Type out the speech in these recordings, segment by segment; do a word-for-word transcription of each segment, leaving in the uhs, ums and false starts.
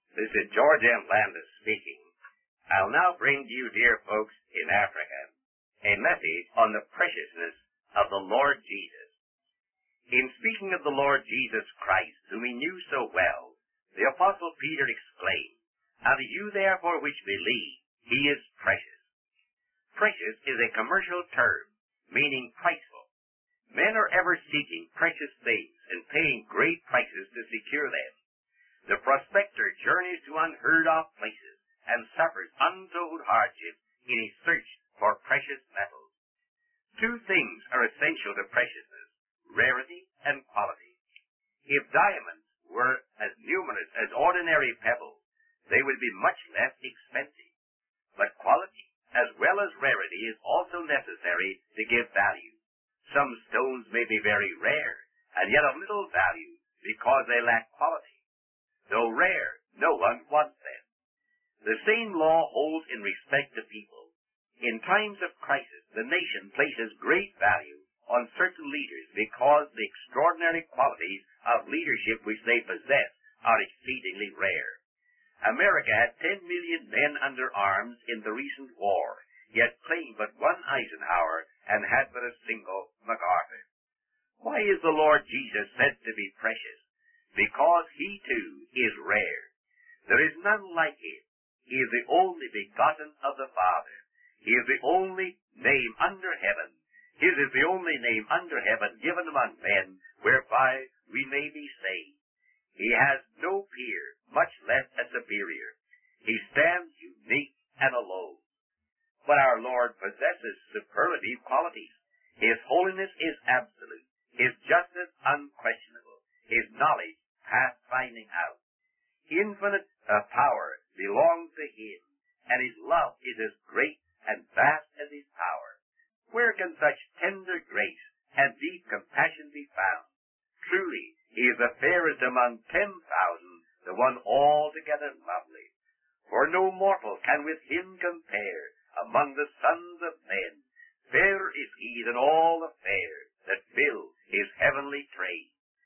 This is George M. Landis speaking. I'll now bring to you, dear folks in Africa, a message on the preciousness of the Lord Jesus. In speaking of the Lord Jesus Christ, whom he knew so well, the Apostle Peter exclaimed, "Unto you therefore which believe, he is precious." Precious is a commercial term, meaning priceful. Men are ever seeking precious things and paying great prices to secure them. The prospector journeys to unheard-of places and suffers untold hardships in his search for precious metals. Two things are essential to preciousness: rarity and quality. If diamonds were as numerous as ordinary pebbles, they would be much less expensive. But quality, as well as rarity, is also necessary to give value. Some stones may be very rare, and yet of little value because they lack quality. Though rare, no one wants them. The same law holds in respect to people. In times of crisis, the nation places great value on certain leaders because the extraordinary qualities of leadership which they possess are exceedingly rare. America had ten million men under arms in the recent war, yet claimed but one Eisenhower and had but a single MacArthur. Why is the Lord Jesus said to be precious? Because he too is rare. There is none like him. He is the only begotten of the Father. He is the only name under heaven. His is the only name under heaven given among men whereby we may be saved. He has no peer, much less a superior. He stands unique and alone. But our Lord possesses superlative qualities. His holiness is absolute. His justice unquestionable. His knowledge past finding out. Infinite uh, power belongs to him, and his love is as great and vast as his power. Where can such tender grace and deep compassion be found? Truly, he is the fairest among ten thousand, the one altogether lovely. For no mortal can with him compare among the sons of men. Fairer is he than all the fair that fill his heavenly train.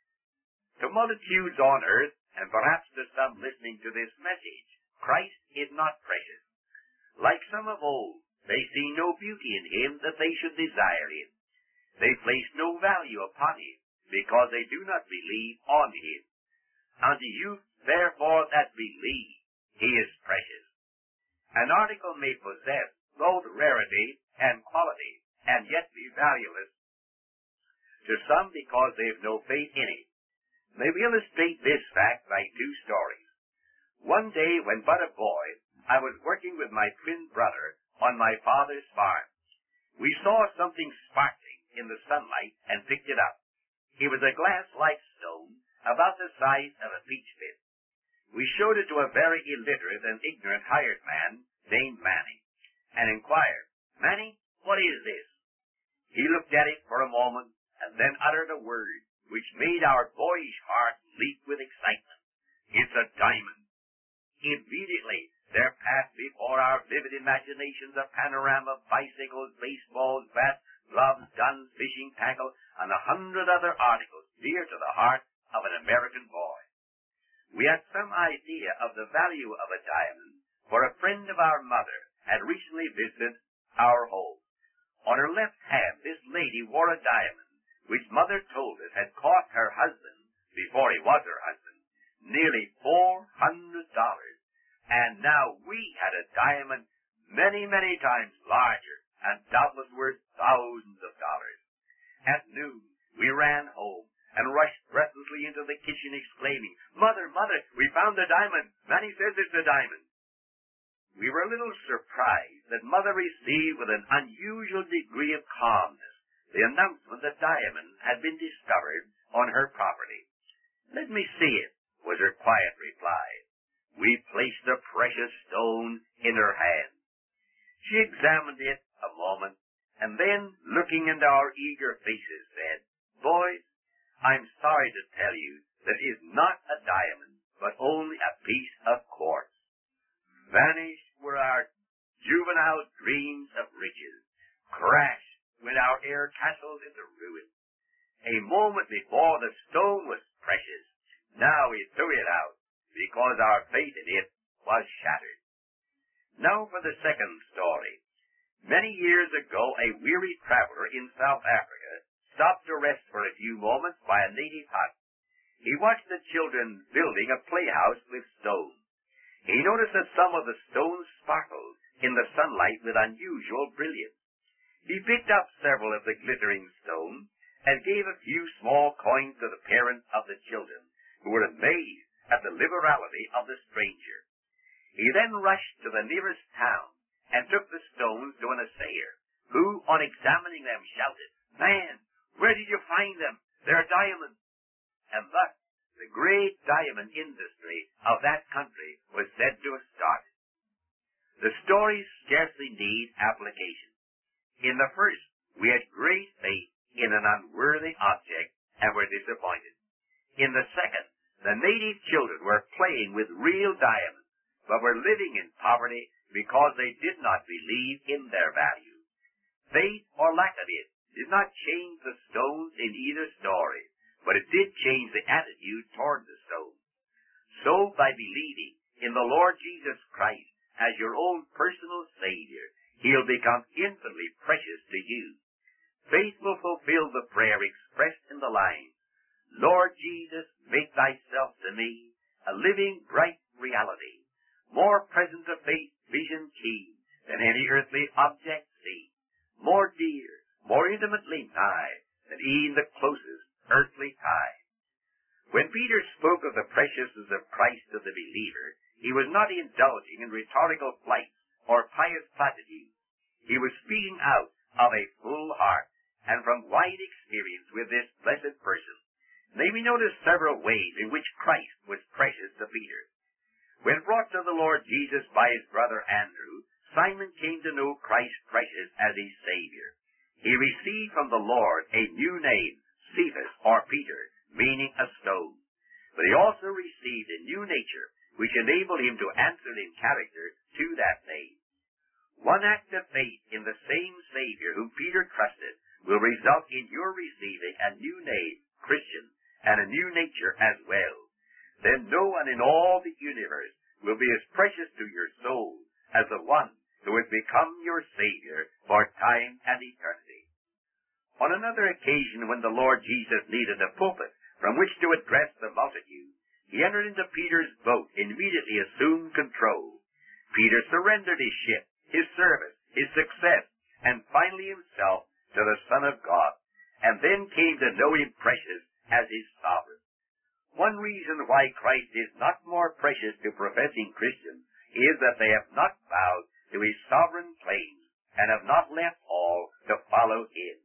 To multitudes on earth, and perhaps to some listening to this message, Christ is not precious. Like some of old, they see no beauty in him that they should desire him. They place no value upon him, because they do not believe on him. Unto you, therefore, that believe, he is precious. An article may possess both rarity and quality, and yet be valueless to some because they have no faith in it. May we illustrate this fact by two stories. One day, when but a boy, I was working with my twin brother on my father's farm. We saw something sparkling in the sunlight and picked it up. It was a glass-like stone about the size of a peach pit. We showed it to a very illiterate and ignorant hired man named Manny, and inquired, "Manny, what is this?" He looked at it for a moment, and then uttered a word which made our boyish heart leap with excitement. "It's a diamond." Immediately, there passed before our vivid imaginations a panorama of bicycles, baseballs, bats, gloves, guns, fishing tackle, and a hundred other articles dear to the heart of an American boy. We had some idea of the value of a diamond, for a friend of our mother had recently visited our home. On her left hand, this lady wore a diamond, which mother told us had cost her husband, before he was her husband, nearly four hundred dollars. And now we had a diamond many, many times larger, and doubtless worth thousands of dollars. At noon, we ran home and rushed breathlessly into the kitchen, exclaiming, "Mother, Mother, we found the diamond. Manny says it's a diamond." We were a little surprised that Mother received with an unusual degree of calmness the announcement that diamond had been discovered on her property. "Let me see it," was her quiet reply. We placed the precious stone in her hand. She examined it a moment, and then, looking into our eager faces, said, "Boys, I'm sorry to tell you that it is not a diamond, but only a piece of quartz." Vanished were our juvenile dreams of riches. Crashed went our air castles into ruin. A moment before, the stone was precious. Now he threw it out because our faith in it was shattered. Now for the second story. Many years ago, a weary traveler in South Africa stopped to rest for a few moments by a native hut. He watched the children building a playhouse with stone. He noticed that some of the stones sparkled in the sunlight with unusual brilliance. He picked up several of the glittering stones and gave a few small coins to the parents of the children, who were amazed at the liberality of the stranger. He then rushed to the nearest town and took the stones to an assayer, who, on examining them, shouted, "Man, where did you find them? They're diamonds." And thus, the great diamond industry of that country was said to have started. The stories scarcely need application. In the first, we had great faith in an unworthy object and were disappointed. In the second, the native children were playing with real diamonds, but were living in poverty because they did not believe in their value. Faith or lack of it did not change the stones in either story, but it did change the attitude toward the stones. So, by believing in the Lord Jesus Christ as your own personal Savior, He'll become infinitely precious to you. Faith will fulfill the prayer expressed in the lines, "Lord Jesus, make thyself to me a living, bright reality, more present to faith vision keen than any earthly object seen, more dear, more intimately nigh than e'en the closest earthly tie." When Peter spoke of the preciousness of Christ to the believer, he was not indulging in rhetorical flights or pious platitudes. He was speaking out of a full heart and from wide experience with this blessed person. May we notice several ways in which Christ was precious to Peter. When brought to the Lord Jesus by his brother Andrew, Simon came to know Christ precious as his Savior. He received from the Lord a new name, Cephas, or Peter, meaning a stone. But he also received a new nature, which enabled him to answer in character to that name. One act of faith in the same Savior whom Peter trusted will result in your receiving a new name, Christian, and a new nature as well. Then no one in all the universe will be as precious to your soul as the one who has become your Savior for time and eternity. On another occasion, when the Lord Jesus needed a pulpit from which to address the multitude, he entered into Peter's boat and immediately assumed control. Peter surrendered his ship, his service, his success, and finally himself to the Son of God, and then came to know him precious as his sovereign. One reason why Christ is not more precious to professing Christians is that they have not bowed to his sovereign claims and have not left all to follow him.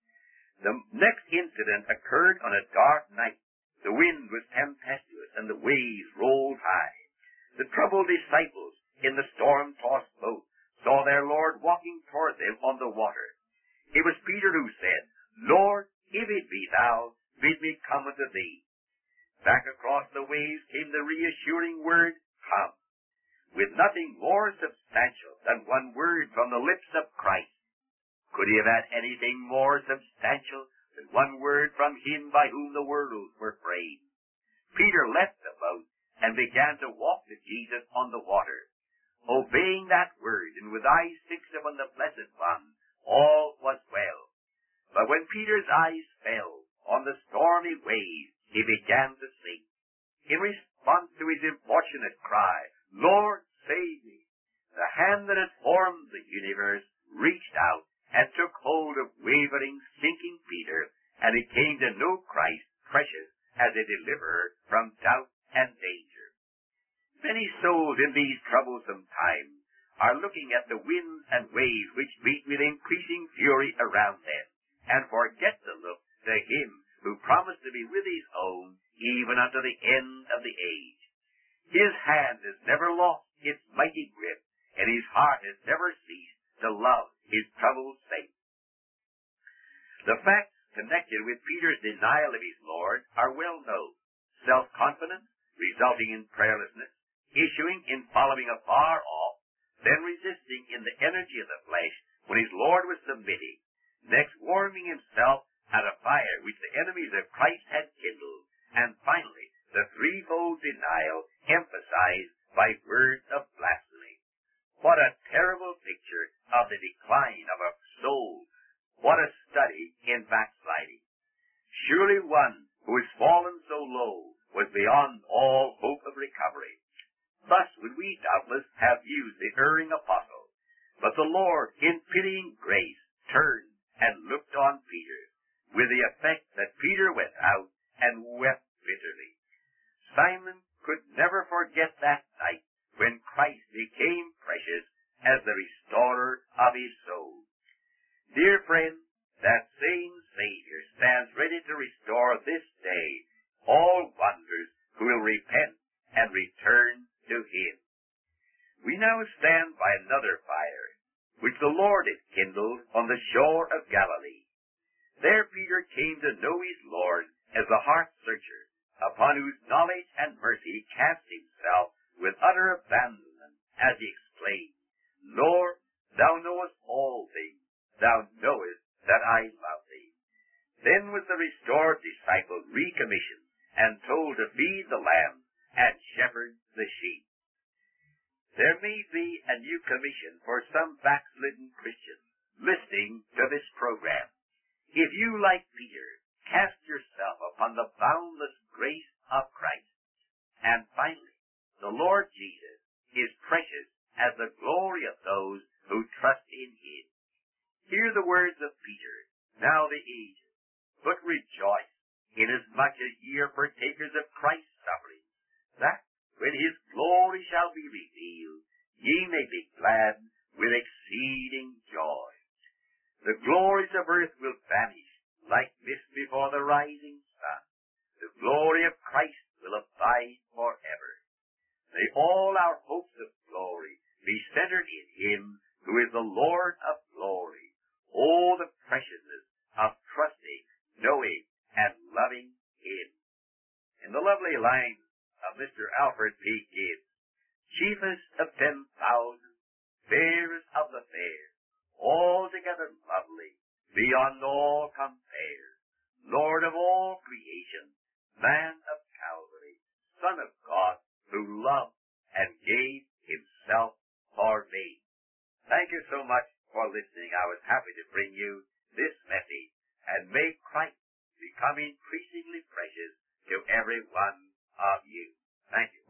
The next incident occurred on a dark night. The wind was tempestuous and the waves rolled high. The troubled disciples in the storm-tossed boat saw their Lord walking toward them on the water. It was Peter who said, "Lord, if it be thou, bid me come unto thee." Back across the waves came the reassuring word, "Come." With nothing more substantial than one word from the lips of Christ. Could he have had anything more substantial than one word from him by whom the worlds were framed? Peter left the boat and began to walk to Jesus on the water. Obeying that word and with eyes fixed upon the Blessed One, all was well. But when Peter's eyes fell on the stormy waves, he began to sink. In response to his importunate cry, "Lord, save me," the hand that had formed the universe reached out and took hold of wavering, sinking Peter, and he came to know Christ precious as a deliverer from doubt and danger. Many souls in these troublesome times are looking at the winds and waves which beat with increasing fury around them, and forget to look to him who promised to be with his own even unto the end of the age. His hand has never lost its mighty grip, and his heart has never ceased to love his troubled saints. The facts connected with Peter's denial of his Lord are well known. Self-confidence, resulting in prayerlessness, issuing in following afar off, then resisting in the energy of the flesh when his Lord was submitting, next warming himself at a fire which the enemies of Christ had kindled, and finally the threefold denial emphasized by words of blasphemy. What a terrible picture of the decline of a soul. What a study in backsliding. Surely one who has fallen so low was beyond all hope of recovery. Thus would we doubtless have used the erring apostle. But the Lord, in pitying grace, turned and looked on Peter, with the effect that Peter went out and wept bitterly. Simon could never forget that night when Christ became precious as the restorer of his soul. Dear friend, that same Savior stands ready to restore this day all wonders who will repent and return to him. We now stand by another fire, which the Lord had kindled on the shore of Galilee. There Peter came to know his Lord as the heart-searcher, upon whose knowledge and mercy cast himself with utter abandonment, as he exclaimed, Lord, thou knowest all things, thou knowest that I love thee. Then was the restored disciple recommissioned and told to feed the lambs and shepherd the sheep. There may be a new commission for some backslidden Christians listening to this program. If you, like Peter, cast yourself upon the boundless grace of Christ. And finally, the Lord Jesus is precious as the glory of those who trust in him. Hear the words of Peter, now the aged, but rejoice, inasmuch as ye are partakers of Christ's sufferings, that when his glory shall be revealed, ye may be glad with exceeding joy. The glories of earth will vanish like mist before the rising sun. The glory of Christ will abide forever. May all our hopes of glory be centered in him who is the Lord of glory. Oh, the preciousness of trusting, knowing, and loving him. In the lovely lines of Mister Alfred P. Gibbs, chiefest of ten thousand, fairest of the fair, altogether lovely, beyond all compare, Lord of all creation, man of Calvary, Son of God, who loved and gave himself for me. Thank you so much for listening. I was happy to bring you this message, and may Christ become increasingly precious to every one of you. Thank you.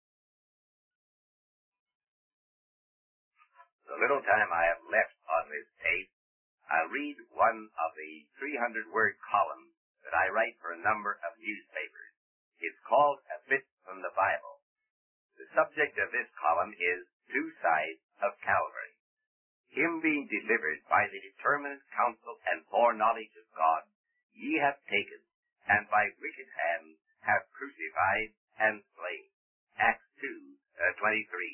The little time I have left on this tape, I'll read one of the three hundred word columns that I write for a number of newspapers. It's called A Bit from the Bible. The subject of this column is Two Sides of Calvary. Him being delivered by the determinate counsel and foreknowledge of God, ye have taken, and by wicked hands have crucified and slain. Acts two, twenty-three.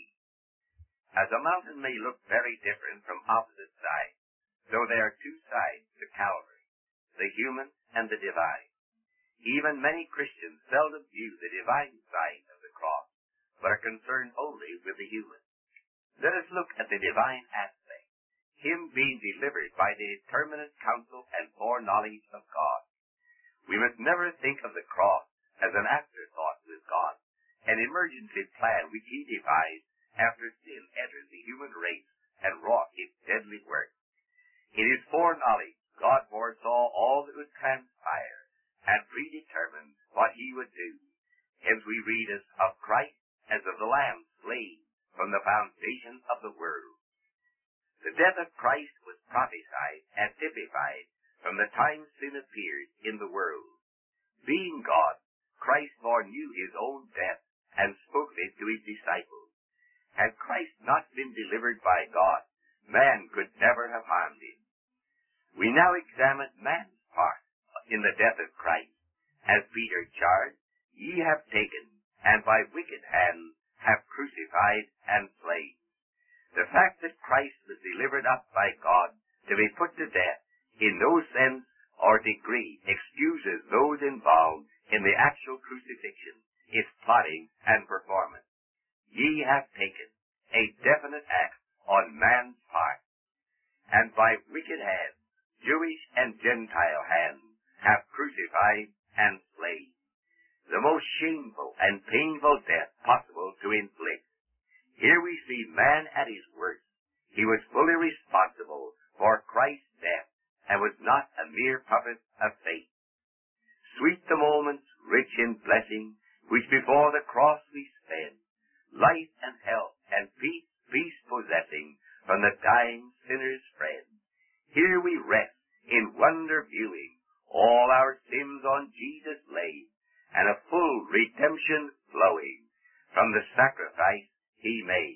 As a mountain may look very different from opposite sides, so there are two sides to Calvary, the human and the divine. Even many Christians seldom view the divine side of the cross, but are concerned only with the human. Let us look at the divine aspect, him being delivered by the determinate counsel and foreknowledge of God. We must never think of the cross as an afterthought with God, an emergency plan which he devised after sin entered the human race and wrought its deadly work. In his foreknowledge, God foresaw all that would transpire and predetermined what he would do. Hence we read as of Christ as of the Lamb slain from the foundation of the world. The death of Christ was prophesied and typified from the time sin appeared in the world. Being God, Christ foreknew his own death and spoke it to his disciples. Had Christ not been delivered by God, man could never have harmed him. We now examine man's part in the death of Christ. As Peter charged, ye have taken, and by wicked hands have crucified and slain. The fact that Christ was delivered up by God to be put to death in no sense or degree excuses those involved in the actual crucifixion, its plotting and performance. Ye have taken, a definite act on man's part, and by wicked hands, Jewish and Gentile hands, have crucified and slain. the most shameful and painful death possible to inflict. Here we see man at his worst. He was fully responsible for Christ's death and was not a mere puppet of fate. Sweet the moments, rich in blessing, which before the cross we spend, life and health and peace, peace possessing from the dying sinner's friend. Here we rest in wonder viewing, all our sins on Jesus laid, and a full redemption flowing from the sacrifice he made.